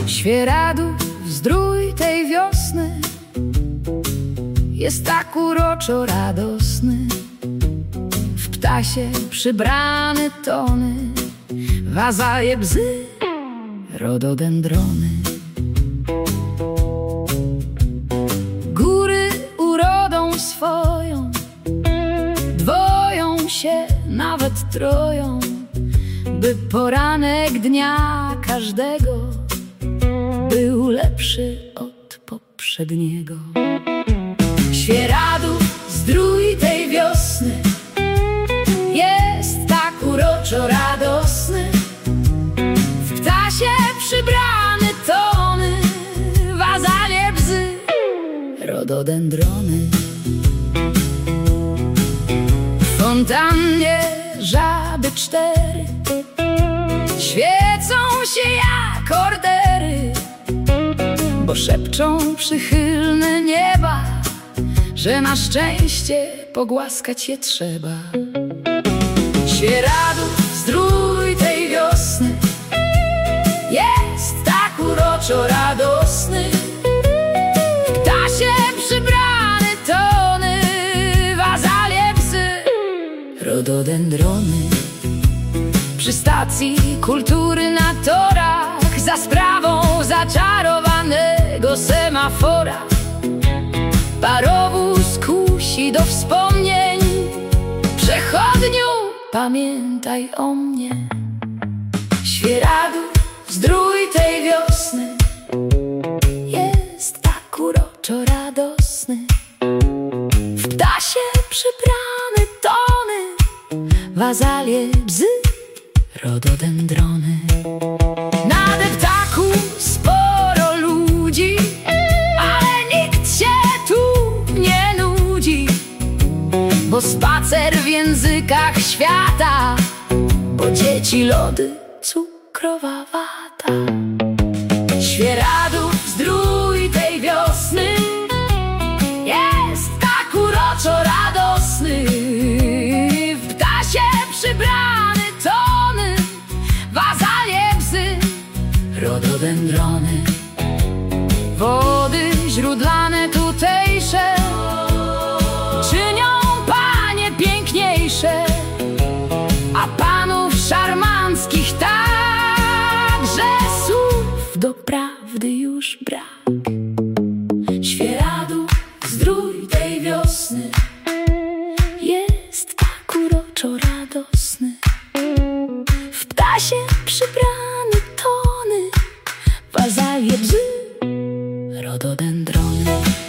Świeradów zdrój tej wiosny jest tak uroczo radosny. W ptasie przybrane tony, w azalie bzy, rododendrony. Góry urodą swoją dwoją się, nawet troją, by poranek dnia każdego był lepszy od poprzedniego. Świeradów zdrój tej wiosny jest tak uroczo radosny. W ptasie przybrane tony, w azalie bzy, rododendrony. W fontannie żaby 4 świecą się jak ordery, bo szepczą przychylne nieba, że na szczęście pogłaskać je trzeba. Świeradów zdrój tej wiosny jest tak uroczo radosny. W ptasie przybrane tony, w azalie bzy, rododendrony. Przy stacji kultury na torach, za sprawą zaczarowanego semafora, parowóz kusi do wspomnień. Przechodniu, pamiętaj o mnie. Świeradów zdrój tej wiosny jest tak uroczo radosny. W ptasie przybrane tony, w azalie bzy, rododendrony. Na deptaku sporo ludzi, ale nikt się tu nie nudzi, bo spacer w językach świata, bo dzieci lody, cukrowa wata. Świeradów zdrój tej wiosny jest tak uroczo radosny. W ptasie przybrane tony, w azalie bzy, rododendrony. Wody źródlane tutejsze czynią panie piękniejsze, a panów szarmanckich tak, że słów do prawdy już brak. Świeradów zdrój tej wiosny jest tak uroczo radosny. W ptasie przybrane tony, w azalie bzy, rododendrony.